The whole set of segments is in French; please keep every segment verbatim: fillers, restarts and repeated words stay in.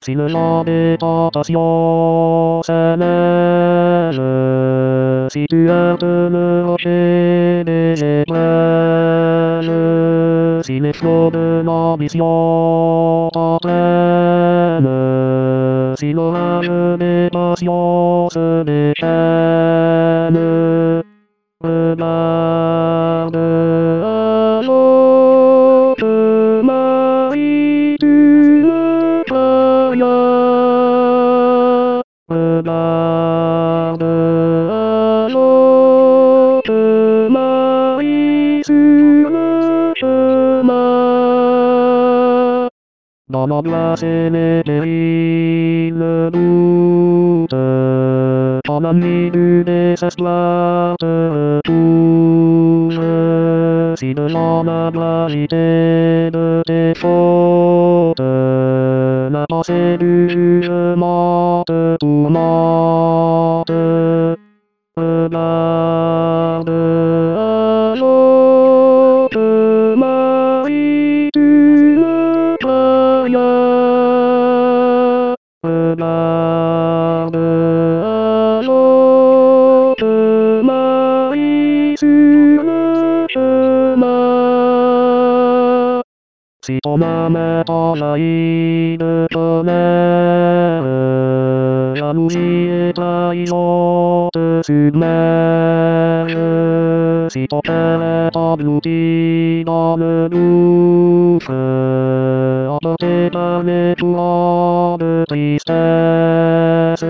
Si le genre de tentation s'élève, si tu heurtes le rocher des épreuves, si les flots de l'ambition t'entraînent, si l'orage des passions se déchaîne, regarde à l'autre Marie, tu ne peux rien. Regarde à l'autre Marie sur le chemin. Dans l'angoisse et les périls, le doute, quand la nuit du désespoir te retouche, si devant la gravité de tes fautes, la pensée du jugement te tourmente, regarde à l'autre Marie, tu ne peux rien. Regarde à l'autre Marie sur le chemin. Si ton âme est envahie de colère, jalousie et trahison te submergent, si ton cœur est englouti dans le gouffre, emporté par les courants de tristesse,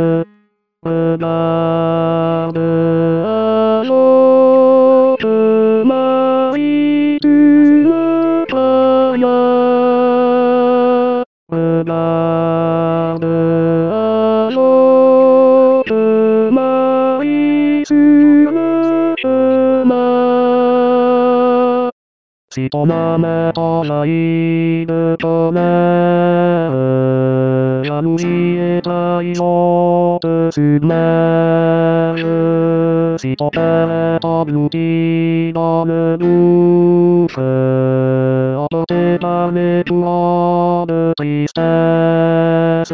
regarde à l'autre Marie, tu ne peux rien. Regarde à l'autre Marie sur le chemin. Si ton âme est envahie de colère, jalousie et trahison te submergent, si ton cœur est englouti dans le gouffre, emporté par les courants de tristesse,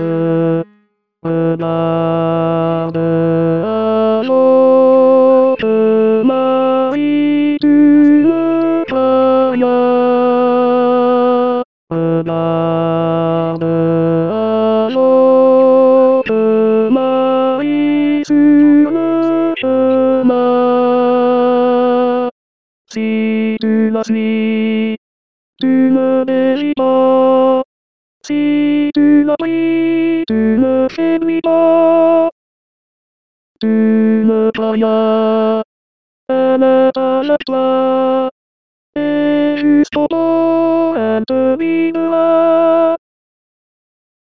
regarde à l'autre Marie, tu ne peux rien. Regarde à l'autre Marie sur le chemin. Si tu la suis, tu ne déris pas. Si tu la pries, tu ne séduis pas. Tu ne peux rien, elle est avec toi. Et jusqu'au bout, elle te guidera.